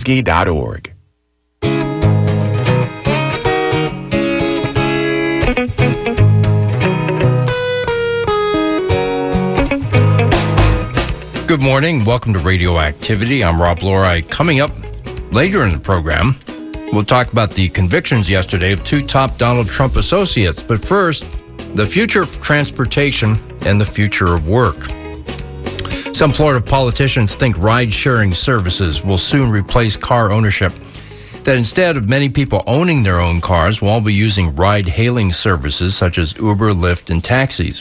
www.penske.org. Good morning. Welcome to Radioactivity. I'm Rob Lori. Coming up later in the program, we'll talk about the convictions yesterday of two top Donald Trump associates. But first, the future of transportation and the future of work. Some Florida politicians think ride-sharing services will soon replace car ownership. That instead of many people owning their own cars, we'll all be using ride-hailing services such as Uber, Lyft, and taxis.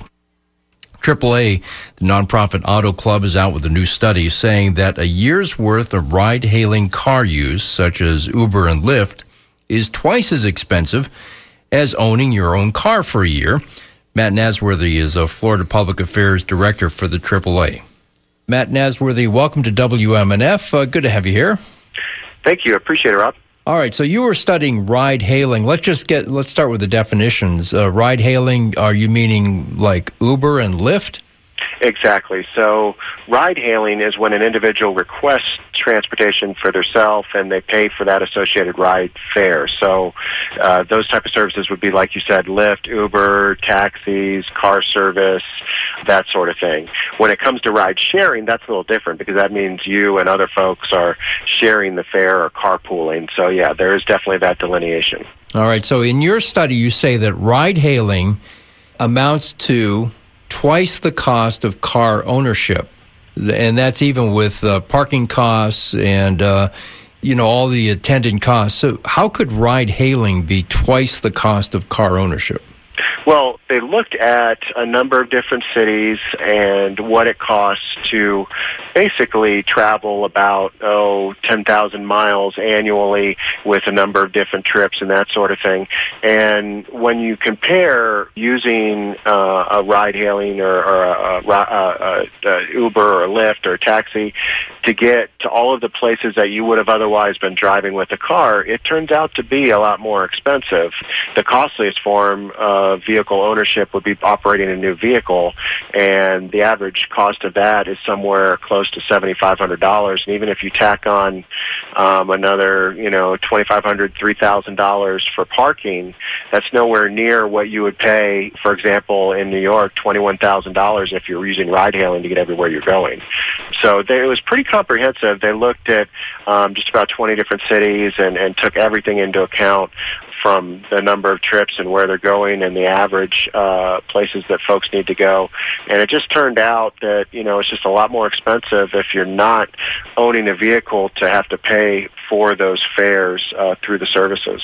AAA, the nonprofit auto club, is out with a new study saying that a year's worth of ride-hailing car use, such as Uber and Lyft, is twice as expensive as owning your own car for a year. Matt Nasworthy is a Florida Public Affairs Director for the AAA. Matt Nasworthy, welcome to WMNF. Good to have you here. Thank you. I appreciate it, Rob. All right, so you were studying ride-hailing. Let's start with the definitions. Ride-hailing, are you meaning like Uber and Lyft? Exactly. So ride-hailing is when an individual requests transportation for themselves and they pay for that associated ride fare. So those type of services would be, like you said, Lyft, Uber, taxis, car service, that sort of thing. When it comes to ride-sharing, that's a little different because that means you and other folks are sharing the fare or carpooling. So, yeah, there is definitely that delineation. All right. So in your study, you say that ride-hailing amounts to twice the cost of car ownership, and that's even with parking costs and all the attendant costs. So how could ride-hailing be twice the cost of car ownership? Well, they looked at a number of different cities and what it costs to basically travel about 10,000 miles annually with a number of different trips and that sort of thing. And when you compare using a ride-hailing or a Uber or Lyft or a taxi to get to all of the places that you would have otherwise been driving with a car, it turns out to be a lot more expensive. The costliest form of vehicle ownership would be operating a new vehicle, and the average cost of that is somewhere close to $7,500. And even if you tack on another, $2,500, $3,000 for parking, that's nowhere near what you would pay, for example, in New York, $21,000 if you're using ride-hailing to get everywhere you're going. So it was pretty comprehensive. They looked at just about 20 different cities and took everything into account, from the number of trips and where they're going and the average places that folks need to go. And it just turned out that, it's just a lot more expensive if you're not owning a vehicle to have to pay for those fares through the services.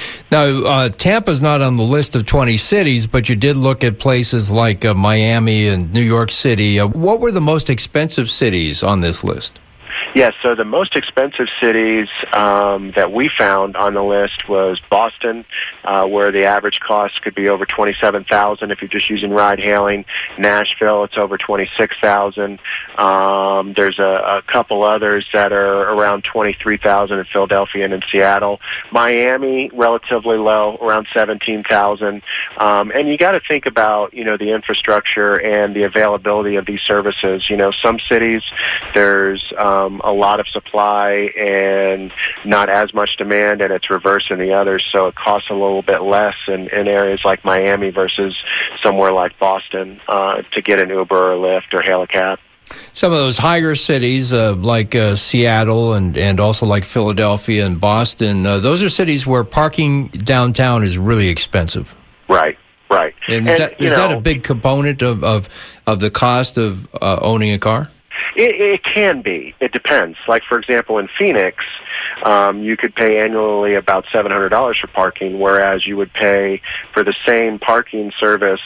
Now, Tampa's not on the list of 20 cities, but you did look at places like Miami and New York City. What were the most expensive cities on this list? Yes, so the most expensive cities that we found on the list was Boston, where the average cost could be over $27,000 if you're just using ride-hailing. Nashville, it's over $26,000. There's a couple others that are around $23,000 in Philadelphia and in Seattle. Miami, relatively low, around $17,000. And you got to think about, the infrastructure and the availability of these services. Some cities, there's a lot of supply and not as much demand, and it's reverse in the others, so it costs a little bit less in areas like Miami versus somewhere like Boston to get an Uber or Lyft or hail a cab. Some of those higher cities like Seattle and also like Philadelphia and Boston, those are cities where parking downtown is really expensive. Right. And is that a big component of the cost of owning a car? It can be. It depends. Like, for example, in Phoenix, you could pay annually about $700 for parking, whereas you would pay for the same parking service.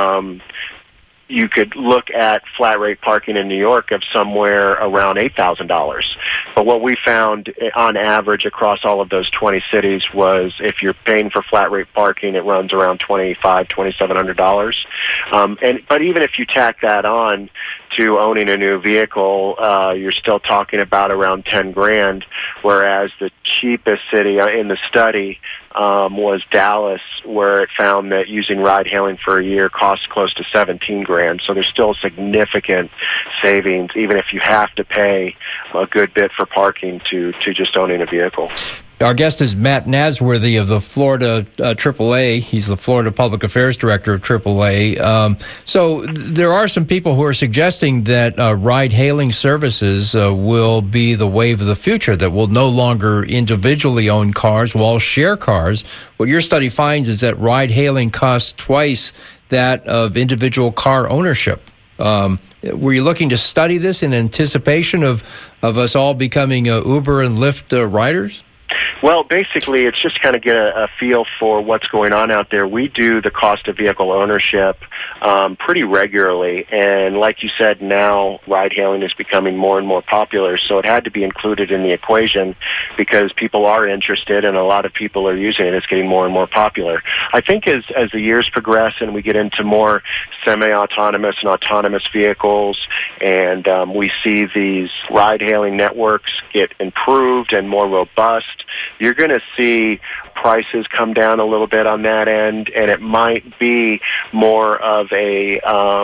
You could look at flat rate parking in New York of somewhere around $8,000. But what we found on average across all of those 20 cities was if you're paying for flat rate parking, it runs around $2,700. But even if you tack that on to owning a new vehicle, you're still talking about around 10 grand, whereas the cheapest city in the study was Dallas, where it found that using ride-hailing for a year costs close to 17 grand. So there's still significant savings, even if you have to pay a good bit for parking to just owning a vehicle. Our guest is Matt Nasworthy of the Florida AAA. He's the Florida Public Affairs Director of AAA. So there are some people who are suggesting that ride-hailing services will be the wave of the future, that we'll no longer individually own cars, we'll all share cars. What your study finds is that ride-hailing costs twice that of individual car ownership. Were you looking to study this in anticipation of us all becoming Uber and Lyft riders? Well, basically, it's just kind of get a feel for what's going on out there. We do the cost of vehicle ownership pretty regularly, and like you said, now ride-hailing is becoming more and more popular, so it had to be included in the equation because people are interested and a lot of people are using it. It's getting more and more popular. I think as the years progress and we get into more semi-autonomous and autonomous vehicles and we see these ride-hailing networks get improved and more robust, you're going to see prices come down a little bit on that end, and it might be more of a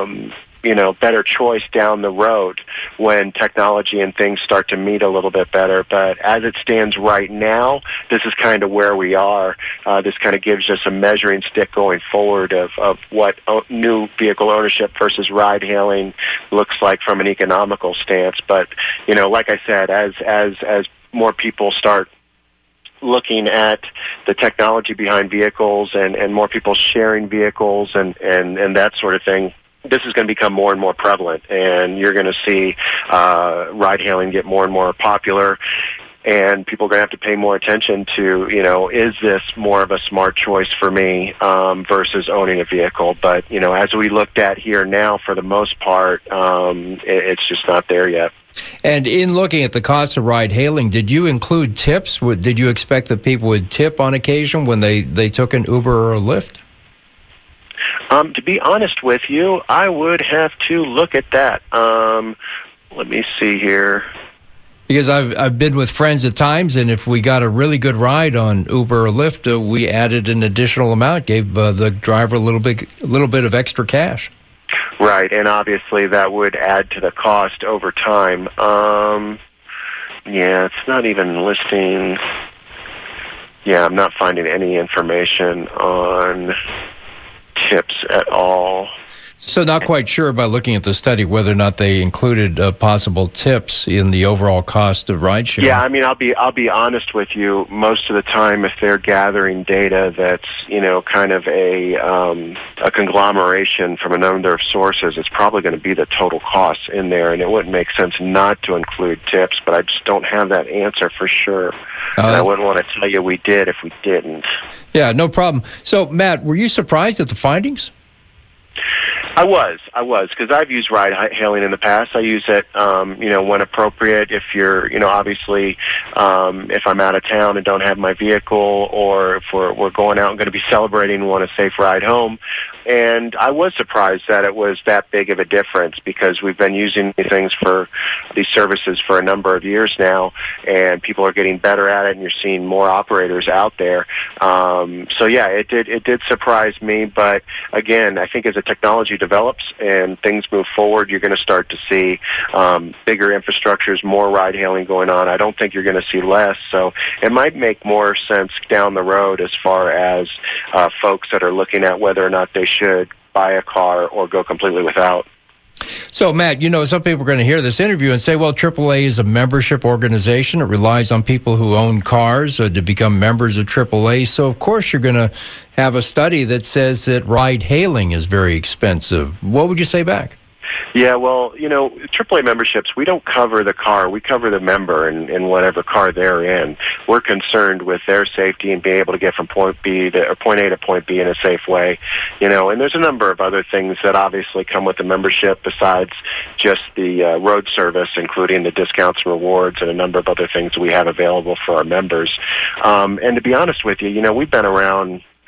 better choice down the road when technology and things start to meet a little bit better. But as it stands right now, this is kind of where we are. This kind of gives us a measuring stick going forward of what new vehicle ownership versus ride-hailing looks like from an economical stance. But, like I said, as more people start looking at the technology behind vehicles and more people sharing vehicles and that sort of thing, this is going to become more and more prevalent, and you're going to see ride-hailing get more and more popular, and people are going to have to pay more attention to, is this more of a smart choice for me versus owning a vehicle? But, as we looked at here now, for the most part, it's just not there yet. And in looking at the cost of ride-hailing, did you include tips? Did you expect that people would tip on occasion when they took an Uber or a Lyft? To be honest with you, I would have to look at that. Let me see here. Because I've been with friends at times, and if we got a really good ride on Uber or Lyft, we added an additional amount, gave the driver a little bit of extra cash. Right, and obviously that would add to the cost over time. It's not even listing. Yeah, I'm not finding any information on tips at all. So not quite sure by looking at the study whether or not they included possible tips in the overall cost of rideshare. Yeah, I mean, I'll be honest with you. Most of the time, if they're gathering data that's kind of a conglomeration from a number of sources, it's probably going to be the total costs in there, and it wouldn't make sense not to include tips. But I just don't have that answer for sure, and I wouldn't want to tell you we did if we didn't. Yeah, no problem. So, Matt, were you surprised at the findings? I was, because I've used ride-hailing in the past. I use it, when appropriate. If you're, obviously, if I'm out of town and don't have my vehicle, or if we're going out and going to be celebrating and want a safe ride home. And I was surprised that it was that big of a difference, because we've been using these services for a number of years now, and people are getting better at it, and you're seeing more operators out there. So yeah, it did surprise me. But again, I think as the technology develops and things move forward, you're going to start to see bigger infrastructures, more ride-hailing going on. I don't think you're going to see less. So it might make more sense down the road as far as folks that are looking at whether or not they should buy a car or go completely without. So, Matt, some people are going to hear this interview and say, well, AAA is a membership organization. It relies on people who own cars to become members of AAA. So, of course, you're going to have a study that says that ride-hailing is very expensive. What would you say back? Yeah, well, AAA memberships, we don't cover the car. We cover the member in whatever car they're in. We're concerned with their safety and being able to get from point A to point B in a safe way. And there's a number of other things that obviously come with the membership besides just the road service, including the discounts and rewards and a number of other things we have available for our members. And to be honest with you, we've been around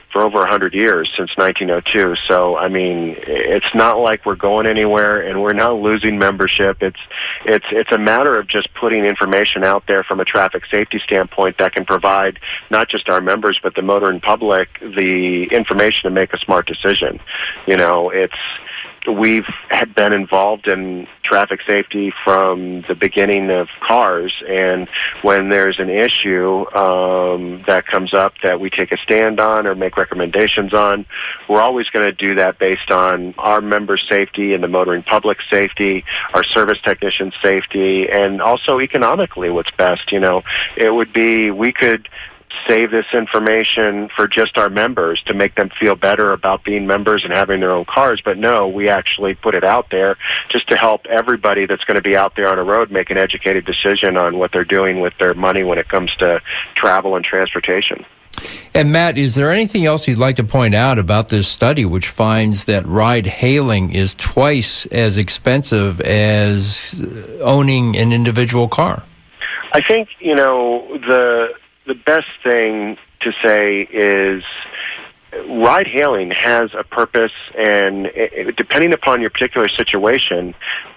for over 100 years, since 1902. So, I mean, it's not like we're going anywhere, and we're not losing membership. It's a matter of just putting information out there from a traffic safety standpoint that can provide not just our members, but the motoring public the information to make a smart decision. You know, we've had been involved in traffic safety from the beginning of cars, and when there's an issue that comes up that we take a stand on or make recommendations on, we're always going to do that based on our members' safety and the motoring public safety, our service technicians' safety, and also economically what's best. You know, it would be, we could save this information for just our members to make them feel better about being members and having their own cars. But no, we actually put it out there just to help everybody that's going to be out there on a road make an educated decision on what they're doing with their money when it comes to travel and transportation. And Matt, is there anything else you'd like to point out about this study, which finds that ride-hailing is twice as expensive as owning an individual car? I think, you know, the best thing to say is ride-hailing has a purpose, and depending upon your particular situation,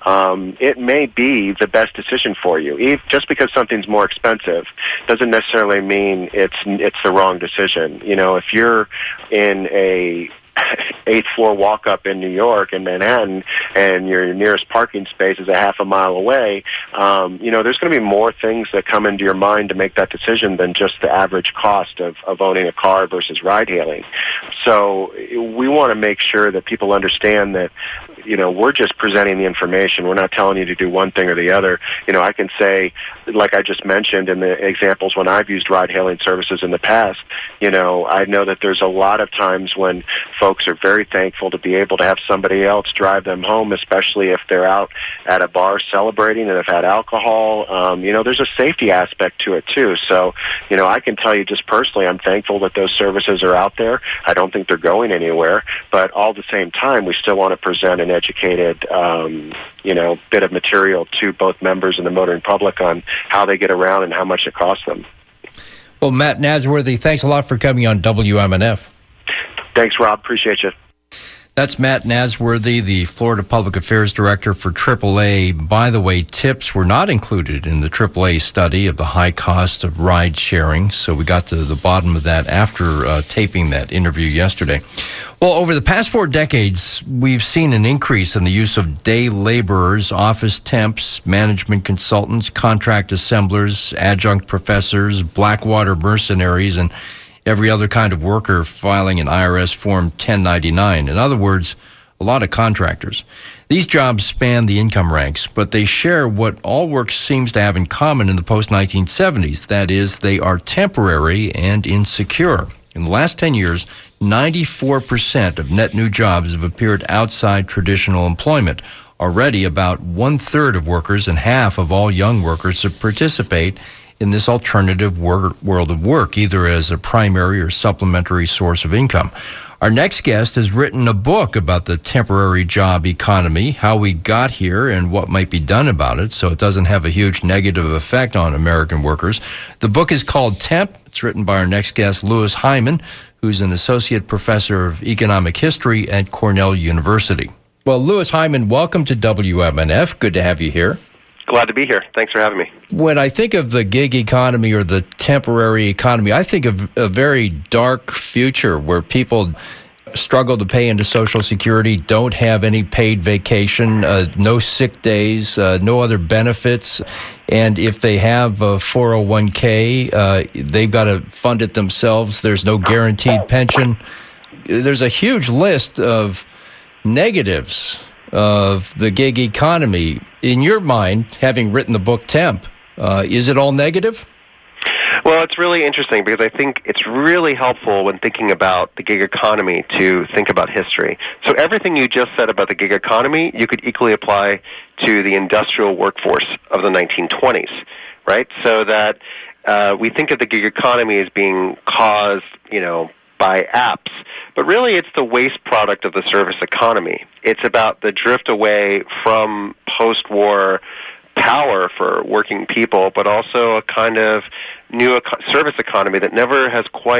it may be the best decision for you. Just because something's more expensive doesn't necessarily mean it's the wrong decision. You know, if you're in a 8th floor walk up in New York, in Manhattan, and your nearest parking space is a half a mile away, you know, there's going to be more things that come into your mind to make that decision than just the average cost of owning a car versus ride hailing. So we want to make sure that people understand that, you know, we're just presenting the information. We're not telling you to do one thing or the other. You know, I can say, like I just mentioned in the examples when I've used ride-hailing services in the past, you know, I know that there's a lot of times when folks are very thankful to be able to have somebody else drive them home, especially if they're out at a bar celebrating and have had alcohol. You know, there's a safety aspect to it, too. So, you know, I can tell you just personally, I'm thankful that those services are out there. I don't think they're going anywhere. But all at the same time, we still want to present an educated, you know, bit of material to both members and the motoring public on how they get around and how much it costs them. Well, Matt Nasworthy, thanks a lot for coming on WMNF. Thanks, Rob. Appreciate you. That's Matt Nasworthy, the Florida Public Affairs Director for AAA. By the way, tips were not included in the AAA study of the high cost of ride sharing, so we got to the bottom of that after taping that interview yesterday. Well, over the past 4 decades, we've seen an increase in the use of day laborers, office temps, management consultants, contract assemblers, adjunct professors, Blackwater mercenaries, and every other kind of worker filing an IRS Form 1099. In other words, a lot of contractors. These jobs span the income ranks, but they share what all work seems to have in common in the post-1970s. That is, they are temporary and insecure. In the last 10 years, 94% of net new jobs have appeared outside traditional employment. Already, about 1/3 of workers and half of all young workers participate in this alternative world of work, either as a primary or supplementary source of income. Our next guest has written a book about the temporary job economy, how we got here and what might be done about it so it doesn't have a huge negative effect on American workers. The book is called Temp. It's written by our next guest, Louis Hyman, who's an associate professor of economic history at Cornell University. Well, Louis Hyman, welcome to WMNF. Good to have you here. Glad to be here. Thanks for having me. When I think of the gig economy or the temporary economy, I think of a very dark future where people struggle to pay into Social Security, don't have any paid vacation, no sick days, no other benefits. And if they have a 401k, they've got to fund it themselves. There's no guaranteed pension. There's a huge list of negatives of the gig economy. In your mind, having written the book Temp, is it all negative? Well, it's really interesting because I think it's really helpful when thinking about the gig economy to think about history. So everything you just said about the gig economy, you could equally apply to the industrial workforce of the 1920s, right? So that we think of the gig economy as being caused, you know, by apps, but really it's the waste product of the service economy. It's about the drift away from post-war power for working people, but also a kind of new service economy that never has quite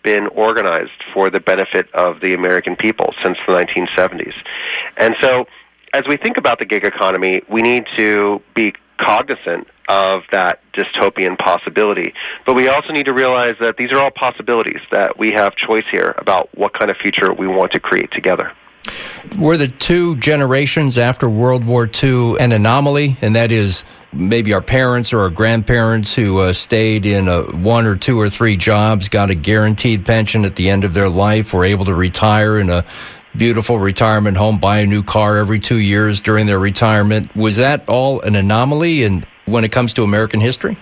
been organized for the benefit of the American people since the 1970s. And so as we think about the gig economy, we need to be cognizant of that dystopian possibility. But we also need to realize that these are all possibilities, that we have choice here about what kind of future we want to create together. Were the two generations after World War II an anomaly? And that is maybe our parents or our grandparents who stayed in one or two or three jobs, got a guaranteed pension at the end of their life, were able to retire in a beautiful retirement home, buy a new car every 2 years during their retirement. Was that all an anomaly and when it comes to American history?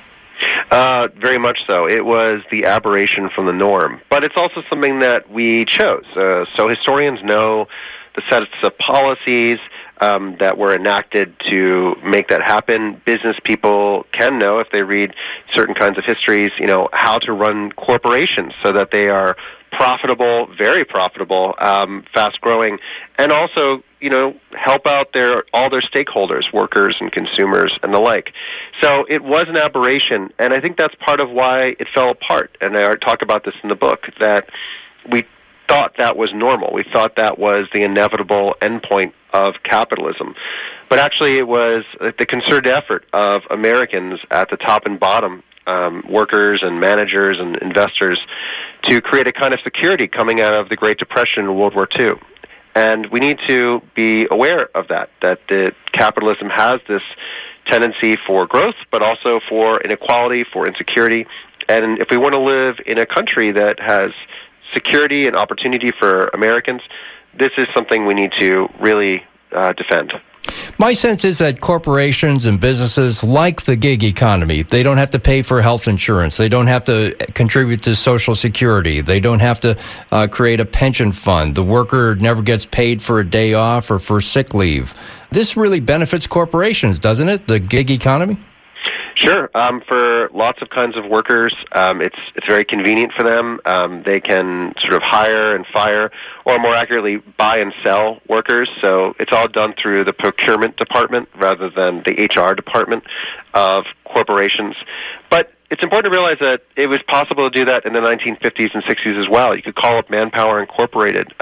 Very much so. It was the aberration from the norm. But it's also something that we chose. So historians know the sets of policies that were enacted to make that happen. Business people can know, if they read certain kinds of histories, how to run corporations so that they are profitable, very profitable, fast-growing, and also, help out all their stakeholders, workers and consumers and the like. So it was an aberration, and I think that's part of why it fell apart. And I talk about this in the book, that we thought that was normal. We thought that was the inevitable endpoint of capitalism. But actually it was the concerted effort of Americans at the top and bottom, workers and managers and investors, to create a kind of security coming out of the Great Depression and World War II. And we need to be aware of that the capitalism has this tendency for growth, but also for inequality, for insecurity. And if we want to live in a country that has security and opportunity for Americans, this is something we need to really defend. My sense is that corporations and businesses like the gig economy, they don't have to pay for health insurance. They don't have to contribute to Social Security. They don't have to create a pension fund. The worker never gets paid for a day off or for sick leave. This really benefits corporations, doesn't it, the gig economy? Sure. For lots of kinds of workers, it's very convenient for them. They can sort of hire and fire, or more accurately, buy and sell workers. So it's all done through the procurement department rather than the HR department of corporations. But it's important to realize that it was possible to do that in the 1950s and 60s as well. You could call up Manpower Incorporated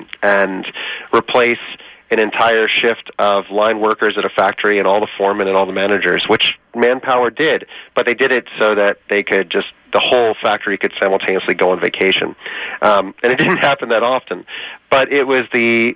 and replace an entire shift of line workers at a factory and all the foremen and all the managers, which Manpower did, but they did it so that they could the whole factory could simultaneously go on vacation. And it didn't happen that often, but it was the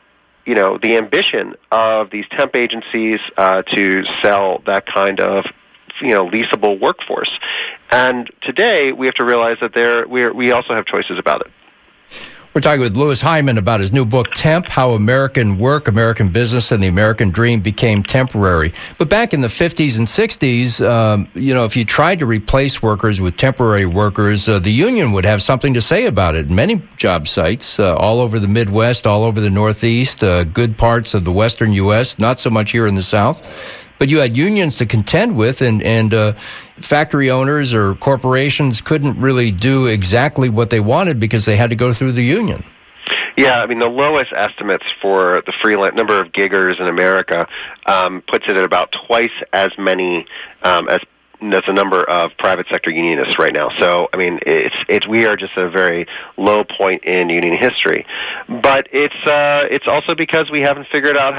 ambition of these temp agencies to sell that kind of leasable workforce. And today we have to realize that we also have choices about it. We're talking with Louis Hyman about his new book, Temp, How American Work, American Business, and the American Dream Became Temporary. But back in the 50s and 60s, if you tried to replace workers with temporary workers, the union would have something to say about it. Many job sites all over the Midwest, all over the Northeast, good parts of the western U.S., not so much here in the South. But you had unions to contend with, and factory owners or corporations couldn't really do exactly what they wanted because they had to go through the union. Yeah, the lowest estimates for the freelance number of giggers in America puts it at about twice as many as the number of private sector unionists right now. So, we are just at a very low point in union history. But it's also because unions haven't figured out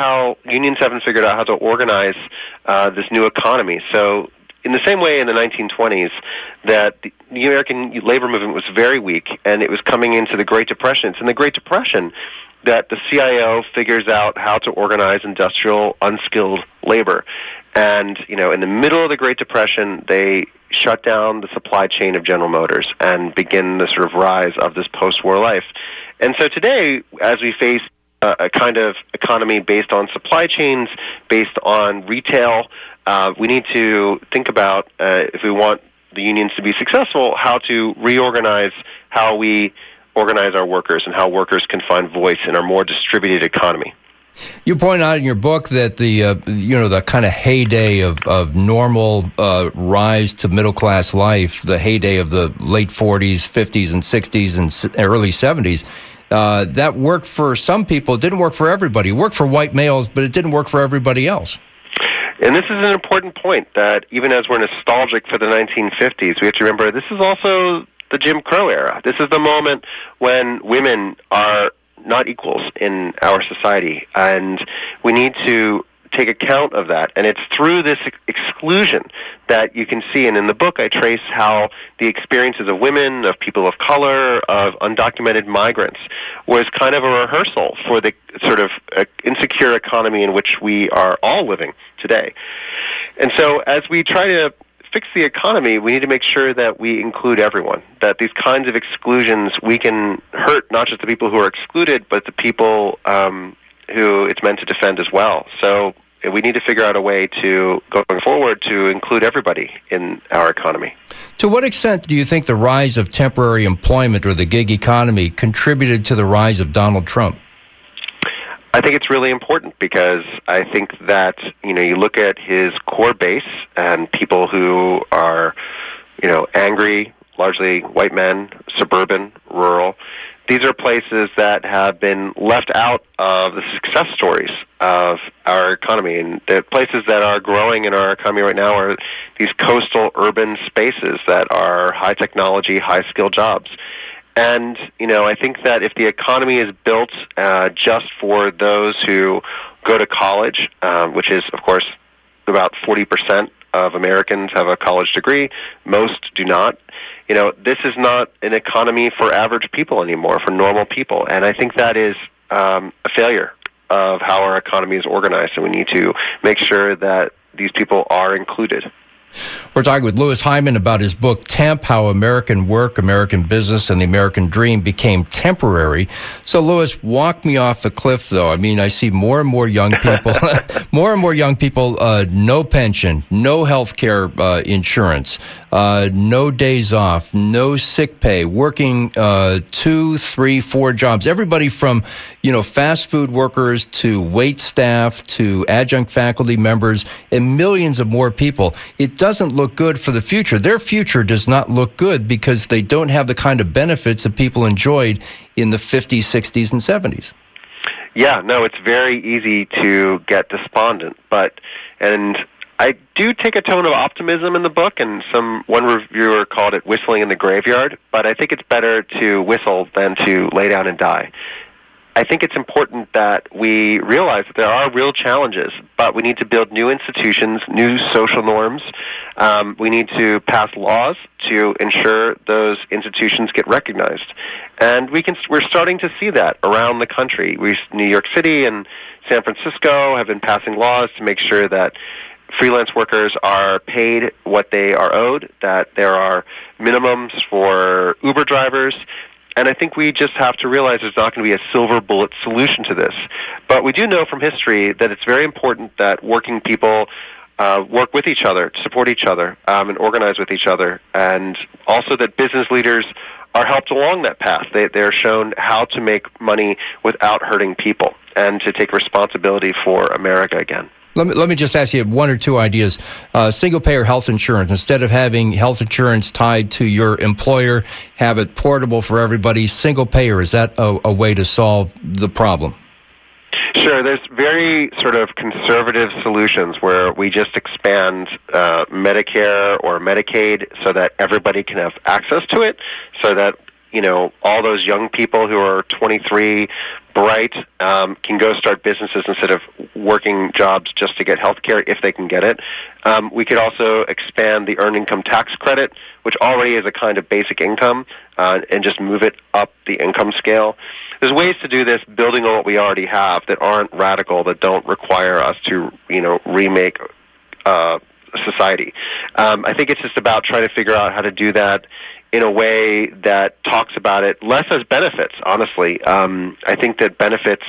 how to organize this new economy. So, in the same way in the 1920s that the American labor movement was very weak and it was coming into the Great Depression. It's in the Great Depression that the CIO figures out how to organize industrial, unskilled labor. And, in the middle of the Great Depression, they shut down the supply chain of General Motors and begin the sort of rise of this post-war life. And so today, as we face a kind of economy based on supply chains, based on retail, we need to think about, if we want the unions to be successful, how to reorganize how we organize our workers and how workers can find voice in our more distributed economy. You point out in your book that the kind of heyday of normal rise to middle class life, the heyday of the late 40s, 50s, and 60s, and early 70s, that worked for some people. It didn't work for everybody. It worked for white males, but it didn't work for everybody else. And this is an important point, that even as we're nostalgic for the 1950s, we have to remember this is also the Jim Crow era. This is the moment when women are not equals in our society, and we need to take account of that. And it's through this exclusion that you can see, and in the book I trace how the experiences of women, of people of color, of undocumented migrants was kind of a rehearsal for the sort of insecure economy in which we are all living today. And so as we try to fix the economy, we need to make sure that we include everyone, that these kinds of exclusions, we can hurt not just the people who are excluded, but the people who it's meant to defend as well. So we need to figure out a way to, going forward, to include everybody in our economy. To what extent do you think the rise of temporary employment or the gig economy contributed to the rise of Donald Trump? I think it's really important because I think that, you look at his core base and people who are, angry, largely white men, suburban, rural. These are places that have been left out of the success stories of our economy. And the places that are growing in our economy right now are these coastal urban spaces that are high technology, high skill jobs. And, I think that if the economy is built just for those who go to college, which is, of course, about 40% of Americans have a college degree, most do not. This is not an economy for average people anymore, for normal people. And I think that is a failure of how our economy is organized, and we need to make sure that these people are included. We're talking with Louis Hyman about his book, Temp, How American Work, American Business, and the American Dream Became Temporary. So, Louis, walk me off the cliff, though. I mean, I see more and more young people, no pension, no health care insurance, no days off, no sick pay, working 2, 3, 4 jobs. Everybody from, fast food workers to wait staff to adjunct faculty members and millions of more people. It doesn't look good for the future. Their future does not look good because they don't have the kind of benefits that people enjoyed in the 50s, 60s, and 70s. Yeah, no, it's very easy to get despondent, and I do take a tone of optimism in the book, and one reviewer called it whistling in the graveyard, but I think it's better to whistle than to lay down and die. I think it's important that we realize that there are real challenges, but we need to build new institutions, new social norms. We need to pass laws to ensure those institutions get recognized. And we're starting to see that around the country. New York City and San Francisco have been passing laws to make sure that freelance workers are paid what they are owed, that there are minimums for Uber drivers. And I think we just have to realize there's not going to be a silver bullet solution to this. But we do know from history that it's very important that working people work with each other, support each other, and organize with each other. And also that business leaders are helped along that path. They're shown how to make money without hurting people and to take responsibility for America again. Let me just ask you one or two ideas. Single-payer health insurance. Instead of having health insurance tied to your employer, have it portable for everybody. Single-payer, is that a way to solve the problem? Sure. There's very sort of conservative solutions where we just expand Medicare or Medicaid so that everybody can have access to it, so that all those young people who are 23, bright, can go start businesses instead of working jobs just to get health care if they can get it. We could also expand the earned income tax credit, which already is a kind of basic income, and just move it up the income scale. There's ways to do this building on what we already have that aren't radical, that don't require us to, remake society. I think it's just about trying to figure out how to do that in a way that talks about it less as benefits, honestly. I think that benefits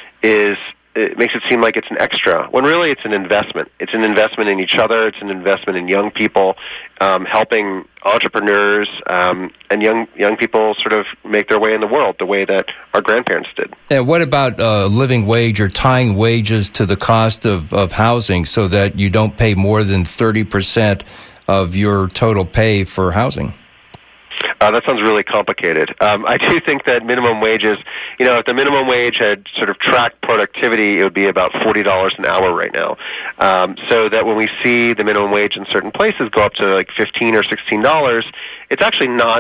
it makes it seem like it's an extra, when really it's an investment. It's an investment in each other. It's an investment in young people, helping entrepreneurs and young people sort of make their way in the world the way that our grandparents did. And what about living wage or tying wages to the cost of housing so that you don't pay more than 30% of your total pay for housing? That sounds really complicated. I do think that minimum wages, if the minimum wage had sort of tracked productivity, it would be about $40 an hour right now. So that when we see the minimum wage in certain places go up to like $15 or $16, it's actually not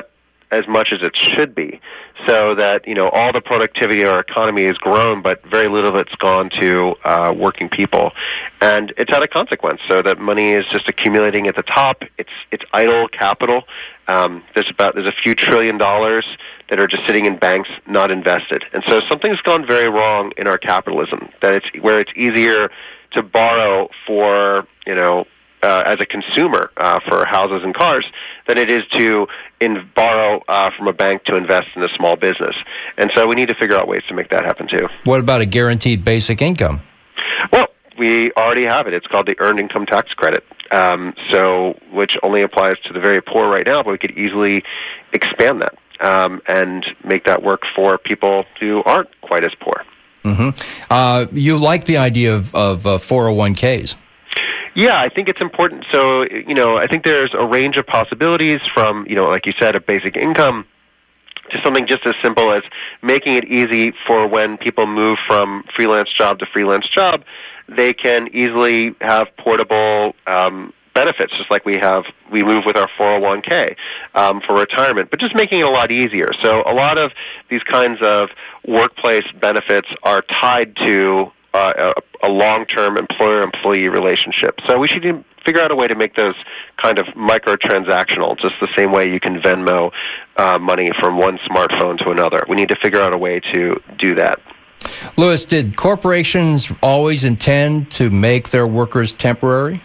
as much as it should be, so that all the productivity in our economy has grown, but very little of it's gone to working people, and it's had a consequence. So that money is just accumulating at the top. It's idle capital. There's a few $1 trillion that are just sitting in banks, not invested, and so something's gone very wrong in our capitalism. That it's easier to borrow for as a consumer for houses and cars than it is to borrow from a bank to invest in a small business. And so we need to figure out ways to make that happen too. What about a guaranteed basic income? Well, we already have it. It's called the Earned Income Tax Credit, which only applies to the very poor right now, but we could easily expand that and make that work for people who aren't quite as poor. Mm-hmm. You like the idea of 401ks? Yeah, I think it's important. So, I think there's a range of possibilities from, like you said, a basic income to something just as simple as making it easy for when people move from freelance job to freelance job, they can easily have portable benefits, just like we move with our 401k for retirement, but just making it a lot easier. So a lot of these kinds of workplace benefits are tied to a long-term employer-employee relationship. So we should figure out a way to make those kind of microtransactional, just the same way you can Venmo money from one smartphone to another. We need to figure out a way to do that. Louis, did corporations always intend to make their workers temporary?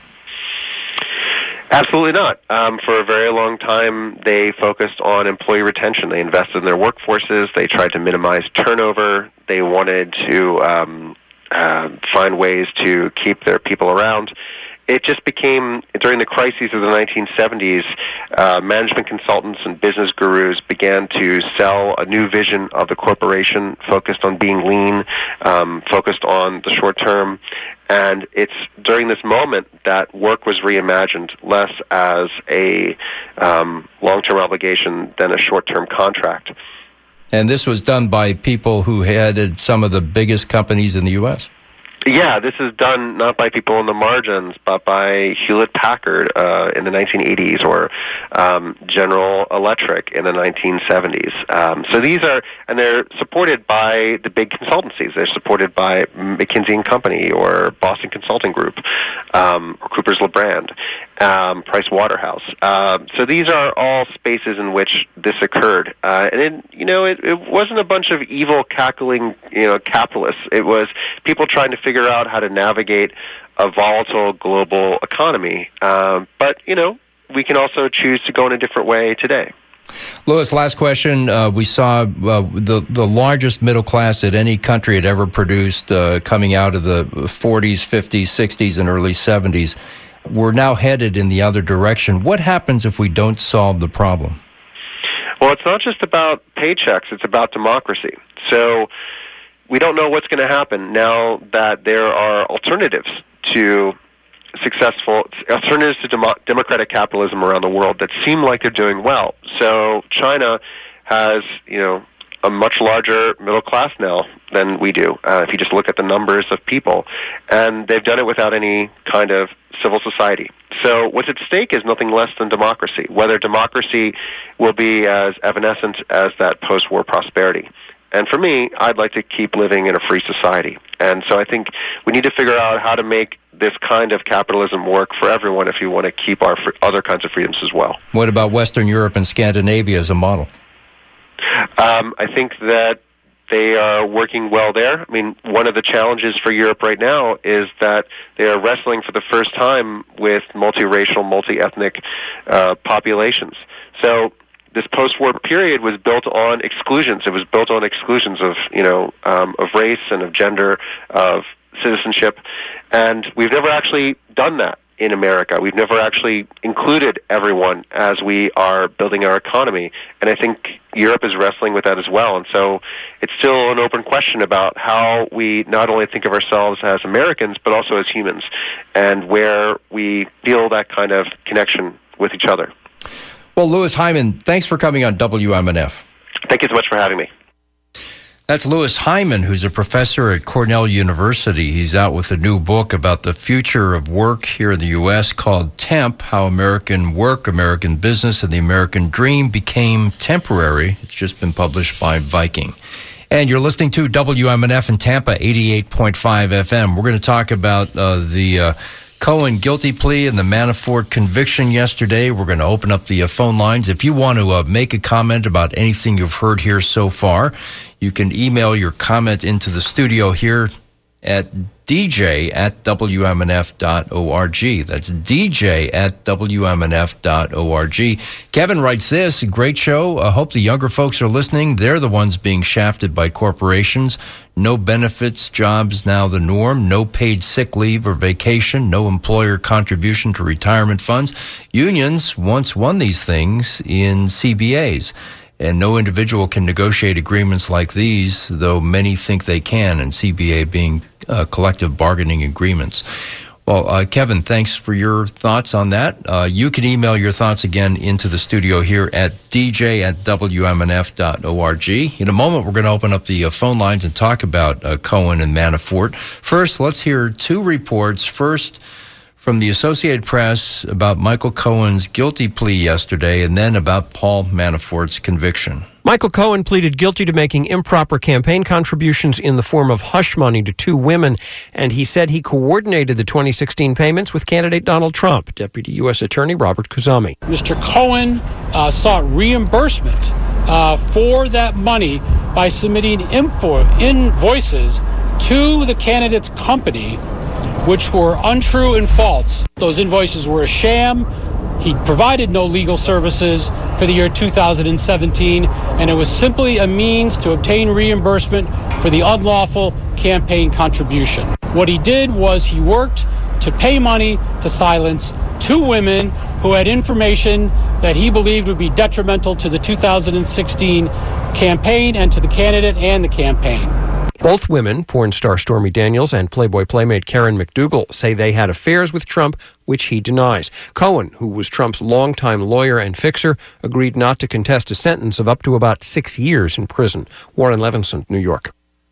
Absolutely not. For a very long time, they focused on employee retention. They invested in their workforces. They tried to minimize turnover. They wanted to find ways to keep their people around. It just became, during the crises of the 1970s, management consultants and business gurus began to sell a new vision of the corporation, focused on being lean, focused on the short term. And it's during this moment that work was reimagined less as a long-term obligation than a short-term contract. And this was done by people who headed some of the biggest companies in the U.S.? Yeah, this is done not by people on the margins, but by Hewlett-Packard in the 1980s or General Electric in the 1970s. So these are, and they're supported by the big consultancies. They're supported by McKinsey & Company or Boston Consulting Group or Coopers LeBrand, Price Waterhouse. So these are all spaces in which this occurred. And it wasn't a bunch of evil, cackling, capitalists. It was people trying to figure out how to navigate a volatile global economy. But, we can also choose to go in a different way today. Louis, last question. We saw the largest middle class that any country had ever produced coming out of the 40s, 50s, 60s, and early 70s. We're now headed in the other direction. What happens if we don't solve the problem? Well, it's not just about paychecks. It's about democracy. So we don't know what's going to happen now that there are alternatives to democratic capitalism around the world that seem like they're doing well. So China has, a much larger middle class now than we do, if you just look at the numbers of people. And they've done it without any kind of civil society. So what's at stake is nothing less than democracy, whether democracy will be as evanescent as that post-war prosperity. And for me, I'd like to keep living in a free society. And so I think we need to figure out how to make this kind of capitalism work for everyone if you want to keep our other kinds of freedoms as well. What about Western Europe and Scandinavia as a model? I think that they are working well there. I mean, one of the challenges for Europe right now is that they are wrestling for the first time with multiracial, multi-ethnic populations. So this post-war period was built on exclusions. It was built on exclusions of, of race and of gender, of citizenship, and we've never actually done that in America. We've never actually included everyone as we are building our economy, and I think Europe is wrestling with that as well. And so it's still an open question about how we not only think of ourselves as Americans, but also as humans, and where we feel that kind of connection with each other. Well, Louis Hyman, thanks for coming on WMNF. Thank you so much for having me. That's Louis Hyman, who's a professor at Cornell University. He's out with a new book about the future of work here in the U.S. called Temp, How American Work, American Business, and the American Dream Became Temporary. It's just been published by Viking. And you're listening to WMNF in Tampa, 88.5 FM. We're going to talk about the Cohen guilty plea and the Manafort conviction yesterday. We're going to open up the phone lines. If you want to make a comment about anything you've heard here so far, you can email your comment into the studio here at dj@wmnf.org. That's dj@wmnf.org. Kevin writes this, great show. I hope the younger folks are listening. They're the ones being shafted by corporations. No benefits, jobs now the norm. No paid sick leave or vacation. No employer contribution to retirement funds. Unions once won these things in CBAs. And no individual can negotiate agreements like these, though many think they can, and CBA being collective bargaining agreements. Well, Kevin, thanks for your thoughts on that. You can email your thoughts again into the studio here at dj@wmnf.org. In a moment, we're going to open up the phone lines and talk about Cohen and Manafort. First, let's hear two reports. First, from the Associated Press about Michael Cohen's guilty plea yesterday, and then about Paul Manafort's conviction. Michael Cohen pleaded guilty to making improper campaign contributions in the form of hush money to two women, and he said he coordinated the 2016 payments with candidate Donald Trump. Deputy U.S. Attorney Robert Khuzami. Mr. Cohen sought reimbursement for that money by submitting invoices to the candidate's company, which were untrue and false. Those invoices were a sham. He provided no legal services for the year 2017, and it was simply a means to obtain reimbursement for the unlawful campaign contribution. What he did was he worked to pay money to silence two women who had information that he believed would be detrimental to the 2016 campaign and to the candidate and the campaign. Both women, porn star Stormy Daniels and Playboy playmate Karen McDougal, say they had affairs with Trump, which he denies. Cohen, who was Trump's longtime lawyer and fixer, agreed not to contest a sentence of up to about 6 years in prison. Warren Levinson, New York.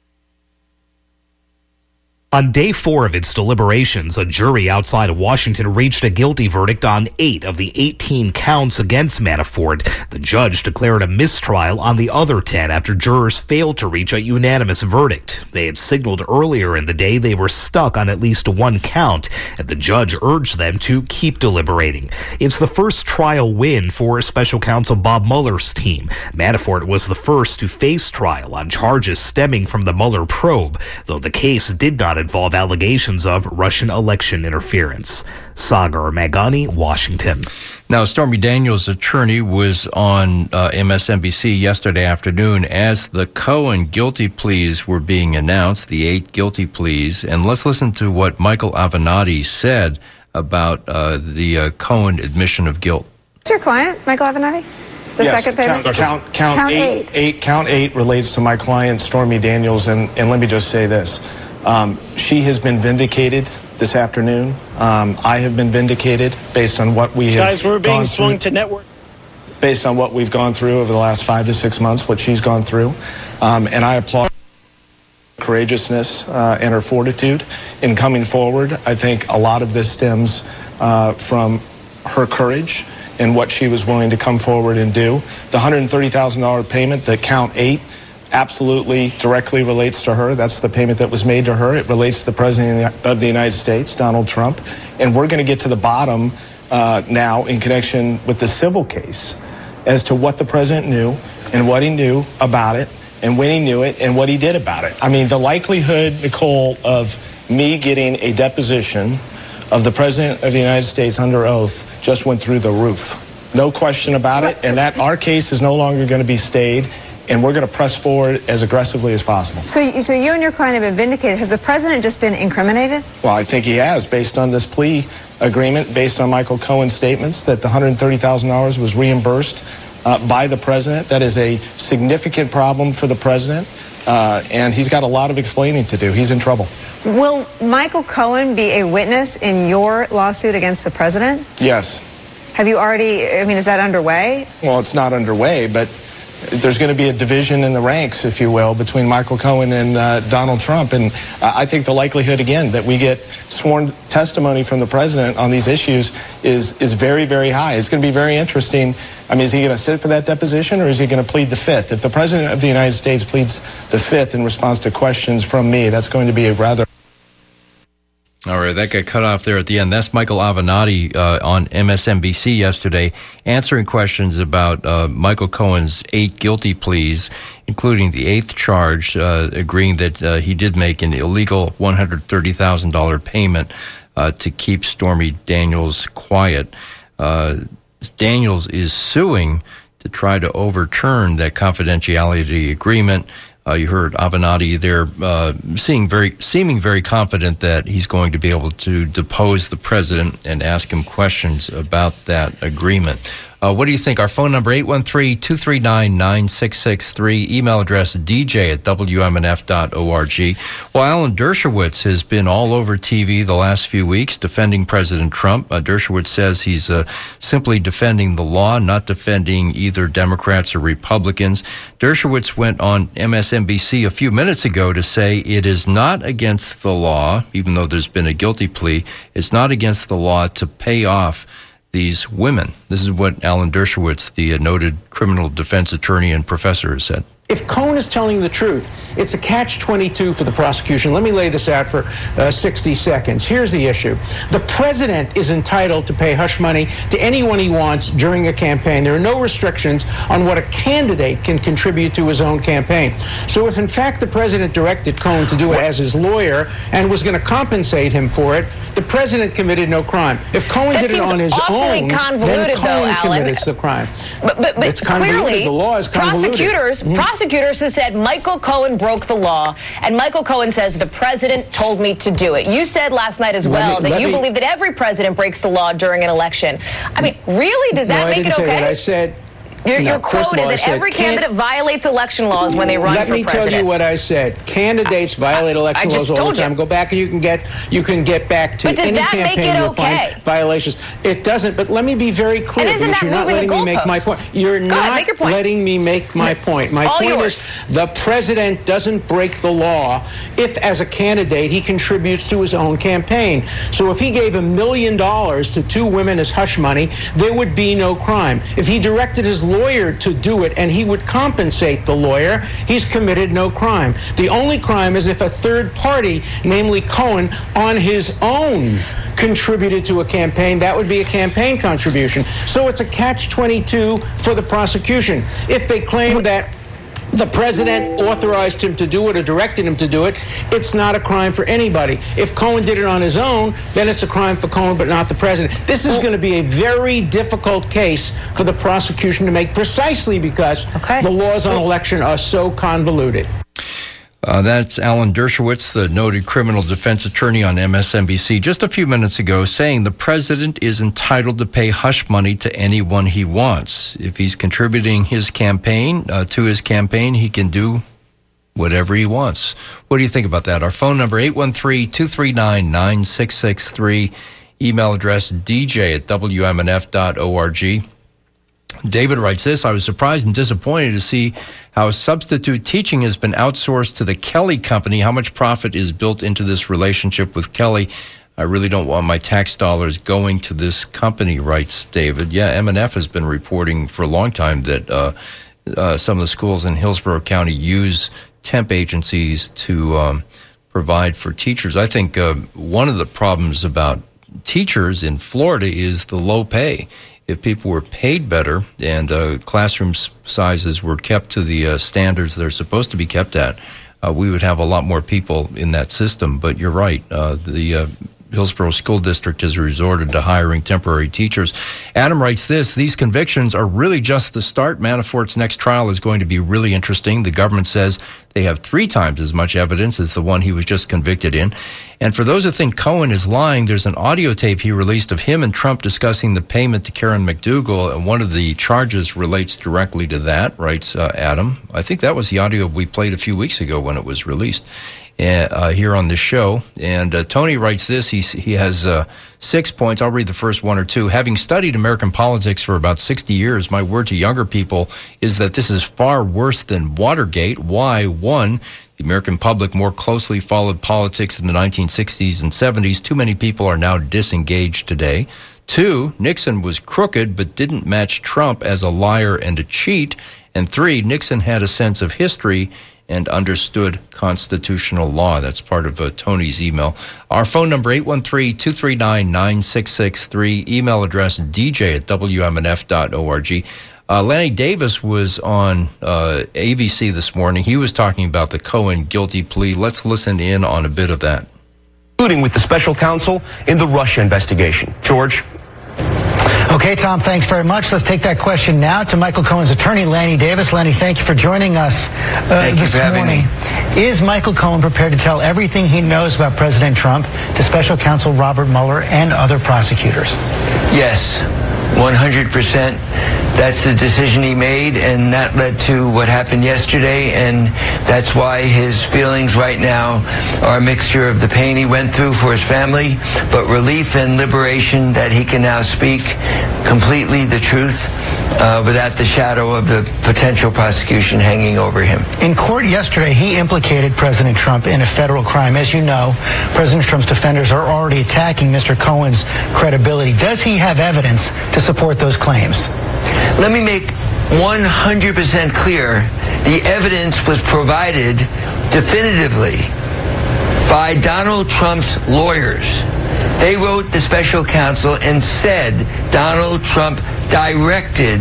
On day 4 of its deliberations, a jury outside of Washington reached a guilty verdict on 8 of the 18 counts against Manafort. The judge declared a mistrial on the other 10 after jurors failed to reach a unanimous verdict. They had signaled earlier in the day they were stuck on at least one count, and the judge urged them to keep deliberating. It's the first trial win for special counsel Bob Mueller's team. Manafort was the first to face trial on charges stemming from the Mueller probe, though the case did not involve allegations of Russian election interference. Sagar Magani, Washington. Now, Stormy Daniels' attorney was on MSNBC yesterday afternoon as the Cohen guilty pleas were being announced, the 8 guilty pleas. And let's listen to what Michael Avenatti said about the Cohen admission of guilt. What's your client, Michael Avenatti? The second payment? Count eight relates to my client, Stormy Daniels, and let me just say this. She has been vindicated this afternoon. I have been vindicated based on what we have Guys, we're being swung to network. Based on what we've gone through over the last 5 to 6 months, what she's gone through. And I applaud her courageousness and her fortitude in coming forward. I think a lot of this stems from her courage and what she was willing to come forward and do. The $130,000 payment that count 8 absolutely directly relates to her. That's the payment that was made to her. It relates to the President of the United States, Donald Trump. And we're going to get to the bottom now in connection with the civil case as to what the President knew and what he knew about it and when he knew it and what he did about it. I mean, the likelihood, Nicole, of me getting a deposition of the President of the United States under oath just went through the roof. No question about it. And that our case is no longer going to be stayed. And we're going to press forward as aggressively as possible. So you and your client have been vindicated. Has the president just been incriminated? Well, I think he has, based on this plea agreement, based on Michael Cohen's statements, that the $130,000 was reimbursed by the president. That is a significant problem for the president, and he's got a lot of explaining to do. He's in trouble. Will Michael Cohen be a witness in your lawsuit against the president? Yes. Have you already, is that underway? Well, it's not underway, but there's going to be a division in the ranks, if you will, between Michael Cohen and Donald Trump. And I think the likelihood, again, that we get sworn testimony from the president on these issues is very, very high. It's going to be very interesting. I mean, is he going to sit for that deposition, or is he going to plead the fifth? If the president of the United States pleads the fifth in response to questions from me, that's going to be a rather... All right, that got cut off there at the end. That's Michael Avenatti on MSNBC yesterday, answering questions about Michael Cohen's 8 guilty pleas, including the 8th charge, agreeing that he did make an illegal $130,000 payment to keep Stormy Daniels quiet. Daniels is suing to try to overturn that confidentiality agreement. You heard Avenatti there seeming very confident that he's going to be able to depose the president and ask him questions about that agreement. What do you think? Our phone number, 813-239-9663. Email address, dj@wmnf.org. Well, Alan Dershowitz has been all over TV the last few weeks defending President Trump. Dershowitz says he's simply defending the law, not defending either Democrats or Republicans. Dershowitz went on MSNBC a few minutes ago to say it is not against the law, even though there's been a guilty plea, it's not against the law to pay off these women. This is what Alan Dershowitz, the noted criminal defense attorney and professor, has said. If Cohen is telling the truth, it's a catch-22 for the prosecution. Let me lay this out for 60 seconds. Here's the issue. The president is entitled to pay hush money to anyone he wants during a campaign. There are no restrictions on what a candidate can contribute to his own campaign. So if, in fact, the president directed Cohen to do it as his lawyer and was going to compensate him for it, the president committed no crime. If Cohen did it on his own, then Cohen committed the crime. But it's convoluted. Clearly, the law is convoluted. Prosecutors have said Michael Cohen broke the law, and Michael Cohen says the president told me to do it. You said last night as well that you believe that every president breaks the law during an election. I mean, really? Does that make it okay? Say that. I said... Your quote is that every candidate violates election laws when they run for president. Let me tell you what I said. Candidates violate election laws all the time. Go back and you can get back to any campaign. You'll find violations. It doesn't. But let me be very clear, because you're not letting me make my point. You're not letting me make my point. My point is the president doesn't break the law if, as a candidate, he contributes to his own campaign. So if he gave $1 million to 2 women as hush money, there would be no crime. If he directed his lawyer to do it and he would compensate the lawyer, he's committed no crime. The only crime is if a third party, namely Cohen, on his own contributed to a campaign. That would be a campaign contribution. So it's a catch-22 for the prosecution. If they claim that the president authorized him to do it or directed him to do it, it's not a crime for anybody. If Cohen did it on his own, then it's a crime for Cohen, but not the president. This is going to be a very difficult case for the prosecution to make, precisely because the laws on election are so convoluted. That's Alan Dershowitz, the noted criminal defense attorney on MSNBC, just a few minutes ago, saying the president is entitled to pay hush money to anyone he wants. If he's contributing his campaign to his campaign, he can do whatever he wants. What do you think about that? Our phone number, 813-239-9663. Email address, dj@wmnf.org. David writes this: I was surprised and disappointed to see how substitute teaching has been outsourced to the Kelly Company. How much profit is built into this relationship with Kelly? I really don't want my tax dollars going to this company, writes David. Yeah, MNF has been reporting for a long time that some of the schools in Hillsborough County use temp agencies to provide for teachers. I think one of the problems about teachers in Florida is the low pay. If people were paid better and classroom sizes were kept to the standards they're supposed to be kept at, we would have a lot more people in that system. But you're right. The Hillsborough School District has resorted to hiring temporary teachers. Adam writes this: these convictions are really just the start. Manafort's next trial is going to be really interesting. The government says They have 3 times as much evidence as the one he was just convicted in. And for those who think Cohen is lying, there's an audio tape he released of him and Trump discussing the payment to Karen McDougal, and one of the charges relates directly to that, writes Adam. I think that was the audio we played a few weeks ago when it was released here on this show. And Tony writes this. He has 6 points. I'll read the first 1 or 2. Having studied American politics for about 60 years, my word to younger people is that this is far worse than Watergate. Why? 1, the American public more closely followed politics in the 1960s and 70s. Too many people are now disengaged today. 2, Nixon was crooked but didn't match Trump as a liar and a cheat. And 3, Nixon had a sense of history and understood constitutional law. That's part of Tony's email. Our phone number, 813-239-9663. Email address, dj@wmnf.org. Lanny Davis was on ABC this morning. He was talking about the Cohen guilty plea. Let's listen in on a bit of that. Including with the special counsel in the Russia investigation. George? Okay, Tom, thanks very much. Let's take that question now to Michael Cohen's attorney, Lanny Davis. Lanny, thank you for joining us this morning. Is Michael Cohen prepared to tell everything he knows about President Trump to special counsel Robert Mueller and other prosecutors? Yes, 100%. That's the decision he made, and that led to what happened yesterday, and that's why his feelings right now are a mixture of the pain he went through for his family, but relief and liberation that he can now speak completely the truth without the shadow of the potential prosecution hanging over him. In court yesterday, he implicated President Trump in a federal crime. As you know, President Trump's defenders are already attacking Mr. Cohen's credibility. Does he have evidence to support those claims? Let me make 100% clear, the evidence was provided definitively by Donald Trump's lawyers. They wrote the special counsel and said Donald Trump directed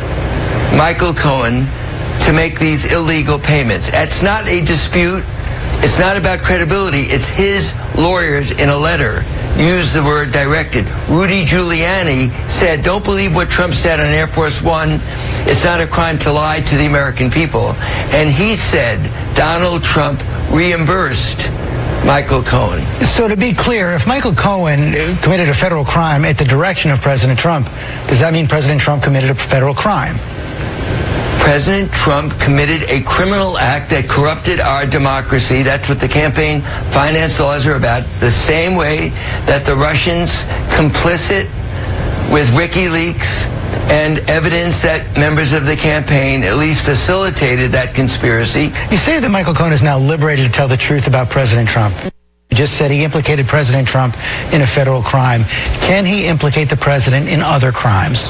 Michael Cohen to make these illegal payments. That's not a dispute. It's not about credibility. It's his lawyers in a letter used the word directed. Rudy Giuliani said, don't believe what Trump said on Air Force One. It's not a crime to lie to the American people. And he said Donald Trump reimbursed Michael Cohen. So to be clear, if Michael Cohen committed a federal crime at the direction of President Trump, does that mean President Trump committed a federal crime? President Trump committed a criminal act that corrupted our democracy. That's what the campaign finance laws are about. The same way that the Russians, complicit with WikiLeaks and evidence that members of the campaign at least facilitated that conspiracy. You say that Michael Cohen is now liberated to tell the truth about President Trump. You just said he implicated President Trump in a federal crime. Can he implicate the president in other crimes?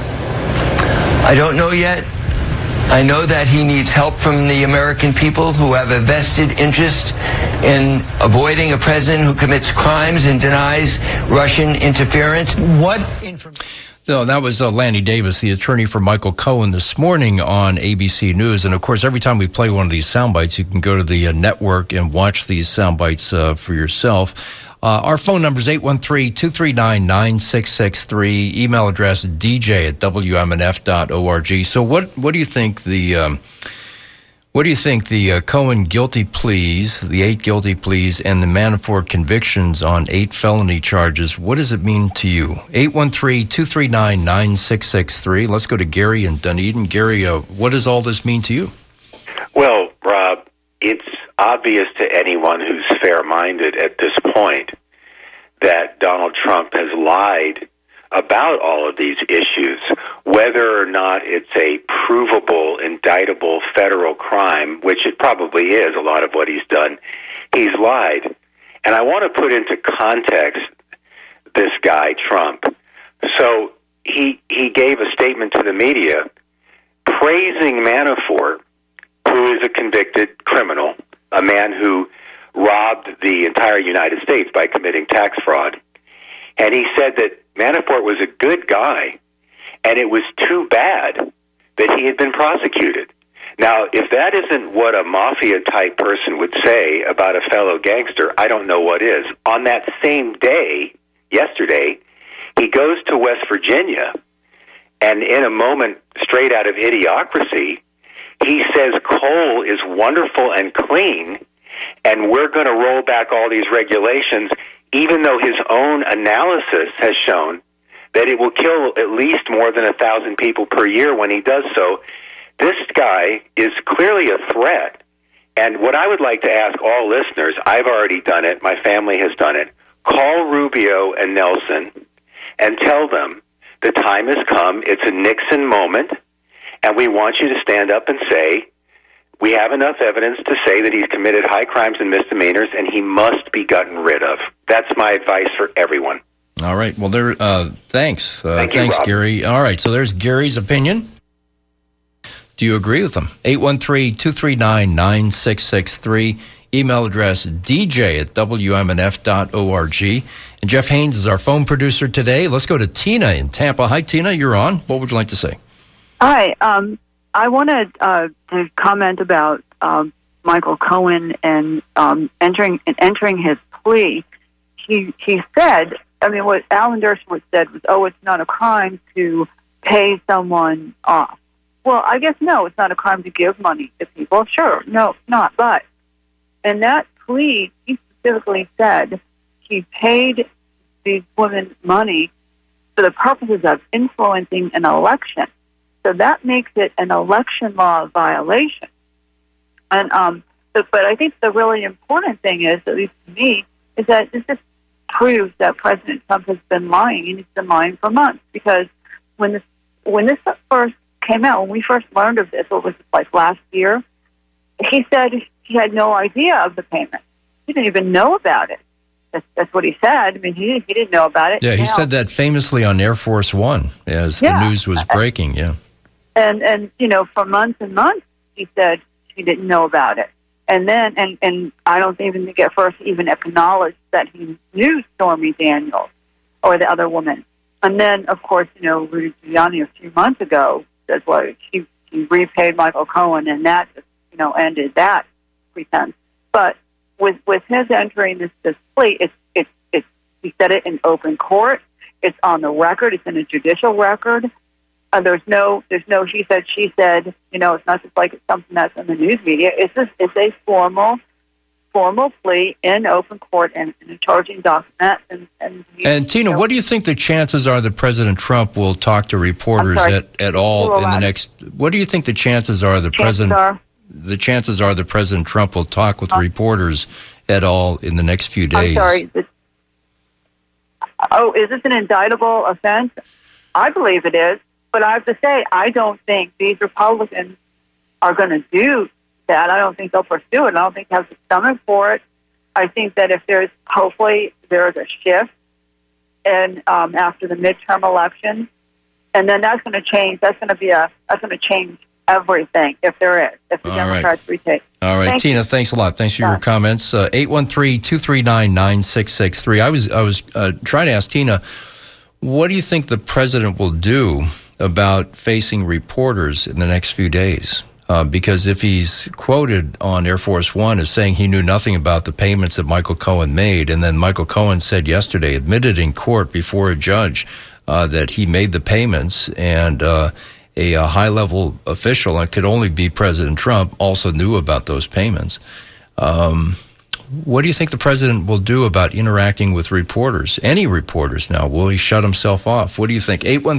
I don't know yet. I know that he needs help from the American people who have a vested interest in avoiding a president who commits crimes and denies Russian interference. What information? No, that was Lanny Davis, the attorney for Michael Cohen, this morning on ABC News. And, of course, every time we play one of these sound bites, you can go to the network and watch these sound bites for yourself. Our phone number is 813-239-9663. Email address dj@wmnf.org. So what do you think the Cohen guilty pleas, the 8 guilty pleas, and the Manafort convictions on 8 felony charges, what does it mean to you? 813-239-9663. Let's go to Gary in Dunedin. Gary, what does all this mean to you? Well, Rob, it's obvious to anyone who's fair-minded at this point that Donald Trump has lied about all of these issues, whether or not it's a provable, indictable federal crime, which it probably is, a lot of what he's done. He's lied. And I want to put into context this guy, Trump. So he gave a statement to the media praising Manafort, who is a convicted criminal, a man who robbed the entire United States by committing tax fraud. And he said that Manafort was a good guy, and it was too bad that he had been prosecuted. Now, if that isn't what a mafia-type person would say about a fellow gangster, I don't know what is. On that same day, yesterday, he goes to West Virginia, and in a moment straight out of Idiocracy, he says coal is wonderful and clean, and we're going to roll back all these regulations, even though his own analysis has shown that it will kill at least more than 1,000 people per year when he does so. This guy is clearly a threat. And what I would like to ask all listeners, I've already done it, my family has done it, call Rubio and Nelson and tell them the time has come, it's a Nixon moment, and we want you to stand up and say, we have enough evidence to say that he's committed high crimes and misdemeanors, and he must be gotten rid of. That's my advice for everyone. All right. Well, thanks. Thanks, Rob. Gary. All right. So there's Gary's opinion. Do you agree with him? 813-239-9663. Email address dj@wmnf.org. And Jeff Haynes is our phone producer today. Let's go to Tina in Tampa. Hi, Tina. You're on. What would you like to say? Hi. I wanted to comment about Michael Cohen and entering his plea. He said, I mean, what Alan Dershowitz said was, it's not a crime to pay someone off. Well, I guess no, it's not a crime to give money to people. Sure, no, it's not. But in that plea, he specifically said he paid these women money for the purposes of influencing an election. So that makes it an election law violation. And but I think the really important thing is, at least to me, is that this just proves that President Trump has been lying, and he's been lying for months. Because when this first came out, when we first learned of this, what was it, like last year, he said he had no idea of the payment. He didn't even know about it. That's what he said. I mean, he didn't know about it. Yeah, he said that famously on Air Force One as the news was breaking. Yeah, and for months and months, he said he didn't know about it. And then, and I don't even think at first he even acknowledged that he knew Stormy Daniels or the other woman. And then, of course, Rudy Giuliani a few months ago says, well, he repaid Michael Cohen, and that just, ended that pretense. But with his entering this plea, it's he said it in open court. It's on the record. It's in a judicial record. There's no he said, she said. It's not just like it's something that's in the news media. It's a formal plea in open court and in a charging document. And Tina, what do you think the chances are that President Trump will talk to reporters at all in the next? What do you think the chances are the chances are that President Trump will talk with reporters at all in the next few days? I'm sorry. Is this an indictable offense? I believe it is. But I have to say, I don't think these Republicans are going to do that. I don't think they'll pursue it. I don't think they have the stomach for it. I think that if hopefully there's a shift after the midterm election, and then that's going to change. That's going to change everything if there is. If the Democrats retake. All right, Tina, thanks a lot. Thanks for your comments. 813-239-9663. I was trying to ask Tina, what do you think the president will do about facing reporters in the next few days? Because if he's quoted on Air Force One as saying he knew nothing about the payments that Michael Cohen made, and then Michael Cohen said yesterday, admitted in court before a judge, that he made the payments, and a high-level official, and could only be President Trump, also knew about those payments. What do you think the president will do about interacting with reporters? Any reporters now? Will he shut himself off? What do you think?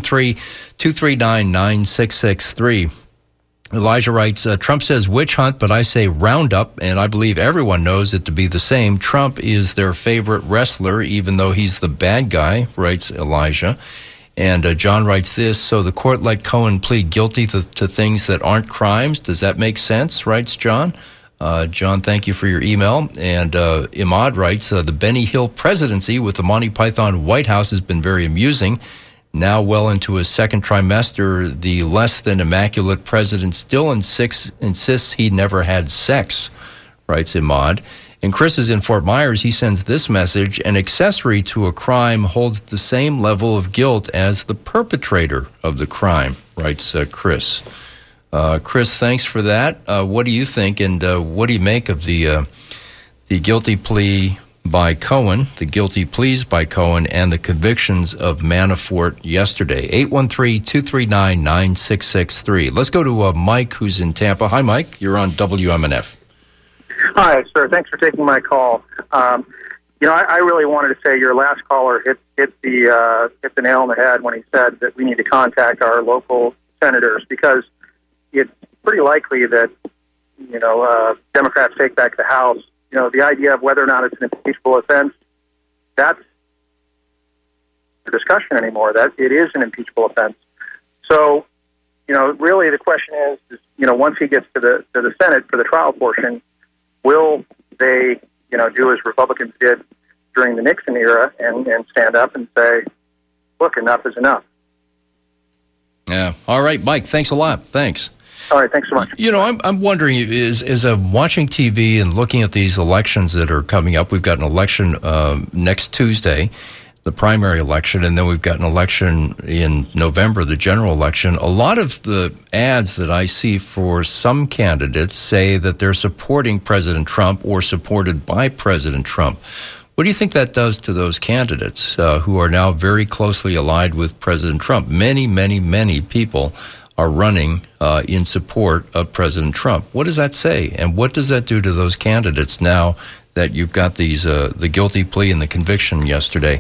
813-239-9663. Elijah writes, Trump says witch hunt, but I say roundup, and I believe everyone knows it to be the same. Trump is their favorite wrestler, even though he's the bad guy, writes Elijah. And John writes this, so the court let Cohen plead guilty to things that aren't crimes. Does that make sense, writes John? John, thank you for your email. And Imad writes, the Benny Hill presidency with the Monty Python White House has been very amusing. Now well into his second trimester, the less than immaculate president still insists he never had sex, writes Imad. And Chris is in Fort Myers. He sends this message, an accessory to a crime holds the same level of guilt as the perpetrator of the crime, writes Chris. Chris, thanks for that. What do you think, and what do you make of the guilty plea by Cohen, the guilty pleas by Cohen, and the convictions of Manafort yesterday. 813-239-9663. Let's go to Mike, who's in Tampa. Hi, Mike. You're on WMNF. Hi, sir. Thanks for taking my call. I really wanted to say your last caller hit the nail on the head when he said that we need to contact our local senators, because it's pretty likely that Democrats take back the House. The idea of whether or not it's an impeachable offense, that's the discussion anymore. That it is an impeachable offense. So, really the question is once he gets to the Senate for the trial portion, will they, do as Republicans did during the Nixon era and stand up and say, look, enough is enough. Yeah. All right, Mike, thanks a lot. Thanks. All right, thanks so much. I'm wondering, is watching TV and looking at these elections that are coming up, we've got an election next Tuesday, the primary election, and then we've got an election in November, the general election. A lot of the ads that I see for some candidates say that they're supporting President Trump or supported by President Trump. What do you think that does to those candidates who are now very closely allied with President Trump? Many, many, many people are running in support of President Trump. What does that say? And what does that do to those candidates now that you've got these the guilty plea and the conviction yesterday?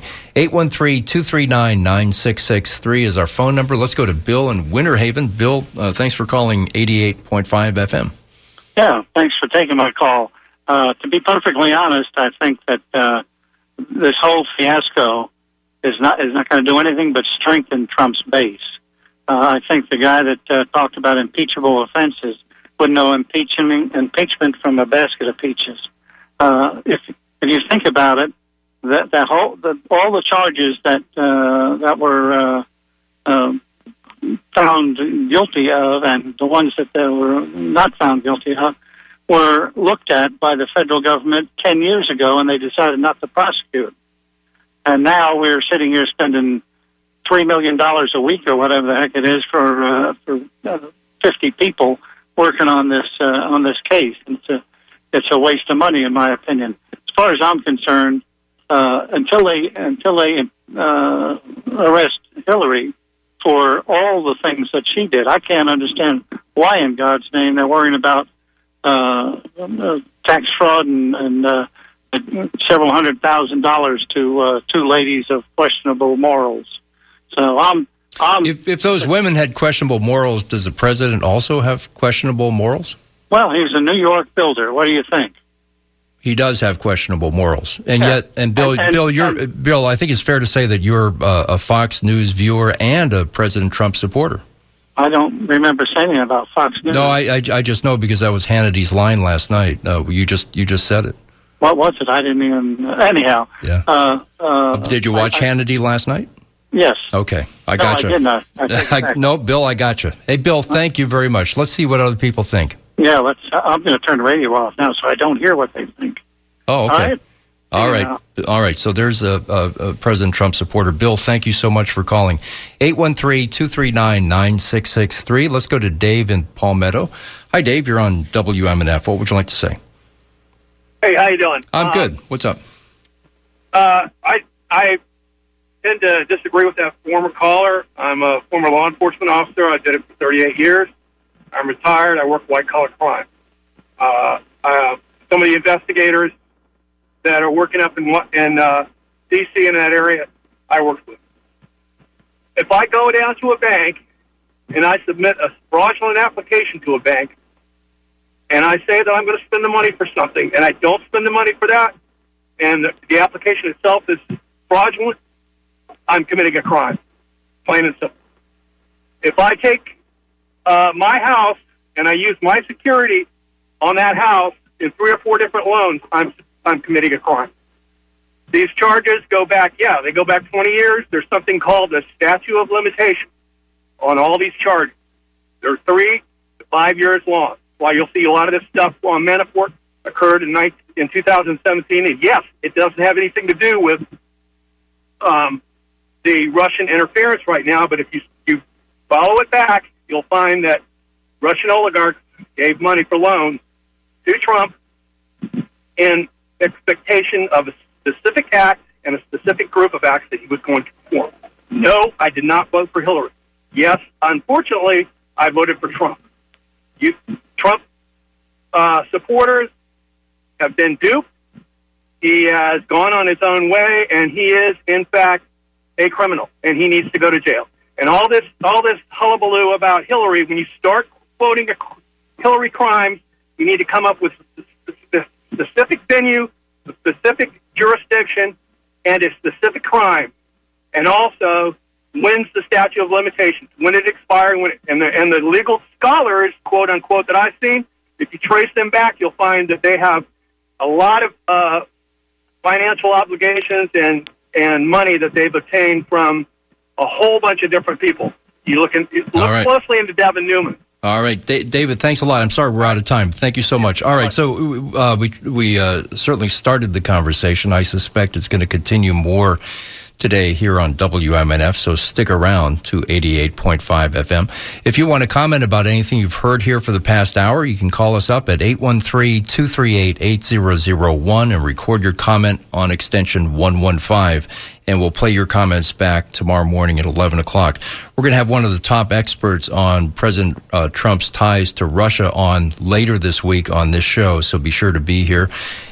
813-239-9663 is our phone number. Let's go to Bill in Winter Haven. Bill, thanks for calling 88.5 FM. Yeah, thanks for taking my call. To be perfectly honest, I think that this whole fiasco is not going to do anything but strengthen Trump's base. I think the guy that talked about impeachable offenses would know impeachment from a basket of peaches. If you think about it, all the charges that were found guilty of, and the ones that they were not found guilty of, were looked at by the federal government 10 years ago, and they decided not to prosecute. And now we're sitting here spending $3 million a week or whatever the heck it is for 50 people working on this case. It's a waste of money, in my opinion. As far as I'm concerned, until they arrest Hillary for all the things that she did, I can't understand why in God's name they're worrying about tax fraud and several $100,000 to two ladies of questionable morals. So if those women had questionable morals, does the president also have questionable morals? Well, he's a New York builder. What do you think? He does have questionable morals, and Bill, Bill, I think it's fair to say that you're a Fox News viewer and a President Trump supporter. I don't remember saying anything about Fox News. No, I just know because that was Hannity's line last night. You just said it. What was it? I didn't even. Anyhow. Yeah. Did you watch Hannity last night? Yes. Okay, I got you. No, I didn't. No, Bill, I got you. Hey, Bill, thank you very much. Let's see what other people think. Yeah, I'm going to turn the radio off now so I don't hear what they think. Oh, okay. All right. All right. So there's a President Trump supporter. Bill, thank you so much for calling. 813-239-9663. Let's go to Dave in Palmetto. Hi, Dave. You're on WMNF. What would you like to say? Hey, how you doing? I'm good. What's up? I tend to disagree with that former caller. I'm a former law enforcement officer. I did it for 38 years. I'm retired. I work white-collar crime. Some of the investigators that are working up in D.C. in that area, I work with. If I go down to a bank and I submit a fraudulent application to a bank and I say that I'm going to spend the money for something and I don't spend the money for that and the application itself is fraudulent, I'm committing a crime, plain and simple. If I take my house and I use my security on that house in 3 or 4 different loans, I'm committing a crime. These charges go back, they go back 20 years. There's something called the statute of limitation on all these charges. They're 3 to 5 years long. Why you'll see a lot of this stuff on Manafort occurred in 2017. And yes, it doesn't have anything to do with the Russian interference right now, but if you follow it back, you'll find that Russian oligarchs gave money for loans to Trump in expectation of specific act and a specific group of acts that he was going to perform. No, I did not vote for Hillary. Yes, unfortunately, I voted for Trump. Trump supporters have been duped. He has gone on his own way, and he is, in fact, a criminal, and he needs to go to jail. And all this hullabaloo about Hillary, when you start quoting Hillary crimes, you need to come up with a specific venue, a specific jurisdiction, and a specific crime. And also, when's the statute of limitations? When it expired? And the legal scholars, quote unquote, that I've seen, if you trace them back, you'll find that they have a lot of financial obligations and money that they've obtained from a whole bunch of different people. You look closely into Devin Newman. All right, David, thanks a lot. I'm sorry we're out of time. Thank you so much. All right, so we certainly started the conversation. I suspect it's going to continue more today here on WMNF, so stick around to 88.5 FM. If you want to comment about anything you've heard here for the past hour, you can call us up at 813-238-8001 and record your comment on extension 115, and we'll play your comments back tomorrow morning at 11 o'clock. We're going to have one of the top experts on President Trump's ties to Russia on later this week on this show, so be sure to be here.